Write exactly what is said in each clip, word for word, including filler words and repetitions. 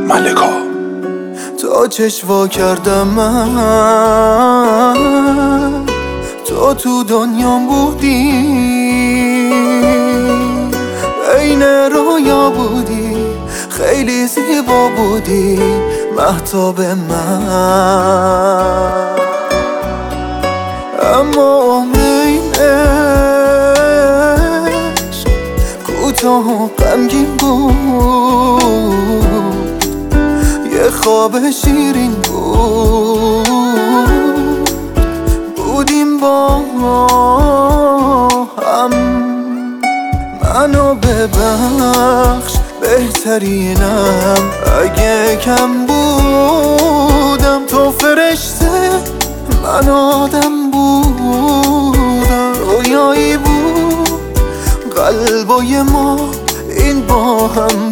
ملکا. تا چشوا کردم من تو تو دنیام بودی، عین رویا بودی، خیلی زیبا بودی مهتاب من. اما عمر این عشق کوتاه و غمگین بود، یه خواب شیرین بود، بودیم با هم. منو ببخش بهترینم اگه کم بودم، تو فرشته من آدم بودم، رویایی بود قلبای ما این با هم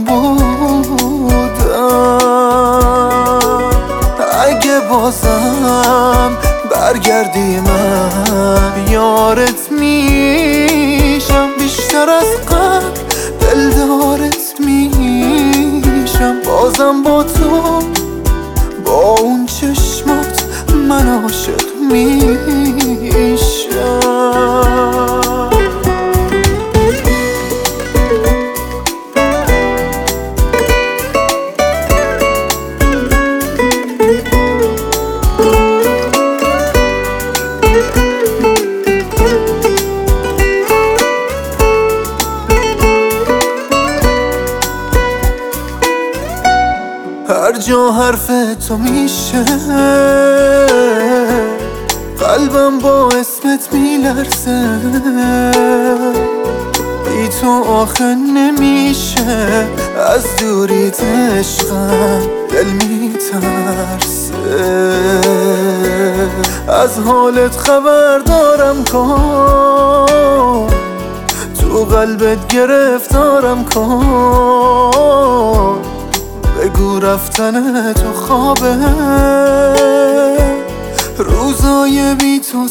بودم. اگه بازم برگردی من یارت میشم، بیشتر از قبل دلدارت میشم، بازم با تو با اون چشمات من عاشق میشم. هر جا حرف تو میشه قلبم با اسمت میلرزه، بی تو آخه نمیشه، از دوریت عشقم دل میترسه. از حالت خبر دارم کن، تو قلبت گرفتارم کن، بگو رفتن تو خوابه، روزای بی تو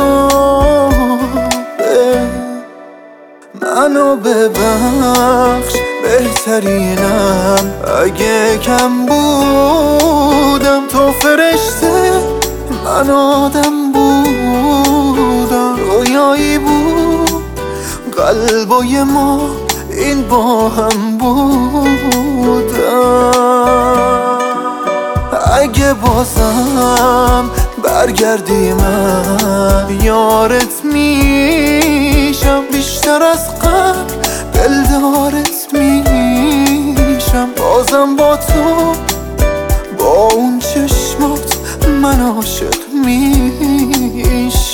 سرابه. منو ببخش بهترینم اگه کم بودم، تو فرشته من آدم بودم، رویایی بود قلبای ما این با هم بودم. اگه بازم برگردی من یارت میشم، بیشتر از قبل دلدارت میشم، بازم با تو با اون چشمات من عاشق میشم.